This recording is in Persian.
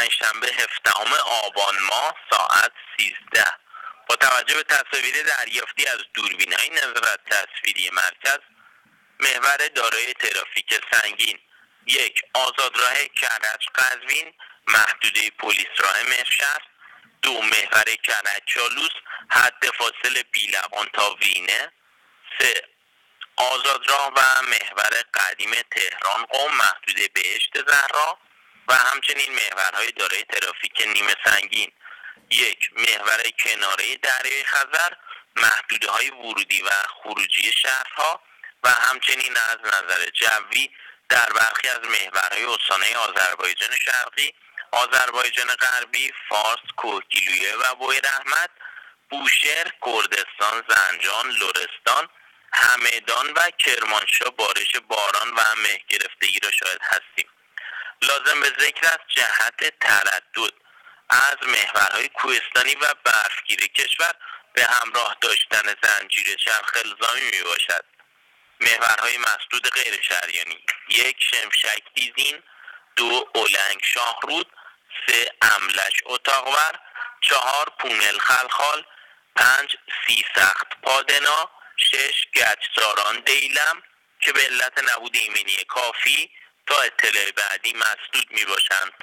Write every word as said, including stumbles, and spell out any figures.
پنجشنبه هفدهم آبان ماه ساعت سیزده با توجه به تصاویر دریافتی از دوربین‌های نظارت تصویری مرکز، محور دارای ترافیک سنگین یک آزادراه کرج قزوین محدوده پلیس راه مهرشهر، دو محور کرج چالوس حد فاصل بیلقان تا وینه، سه آزادراه و محور قدیم تهران قم محدوده بهشت زهرا و همچنین محورهای دارای ترافیک نیمه سنگین یک محور کناره دریای خزر محدوده های ورودی و خروجی شهرها و همچنین از نظر جوی در برخی از محورهای استانهای آذربایجان شرقی، آذربایجان غربی، فارس، کوهگیلویه و بویراحمد، بوشهر، کردستان، زنجان، لرستان، همدان و کرمانشاه بارش باران و مه گرفتگی را شاهد هستیم. لازم به ذکر است جهت تردد از محورهای کوهستانی و برفگیر کشور به همراه داشتن زنجیر چرخ الزامی می باشد. محورهای مسدود غیر شریانی یک شمشک دیزین، دو اولنگ شاهرود، سه املش اتاقور، چهار پونل خلخال، پنج سی سخت پادنا، شش گچساران دیلم که به علت نبود ایمنی کافی تا اطلاع بعدی مسدود می باشند.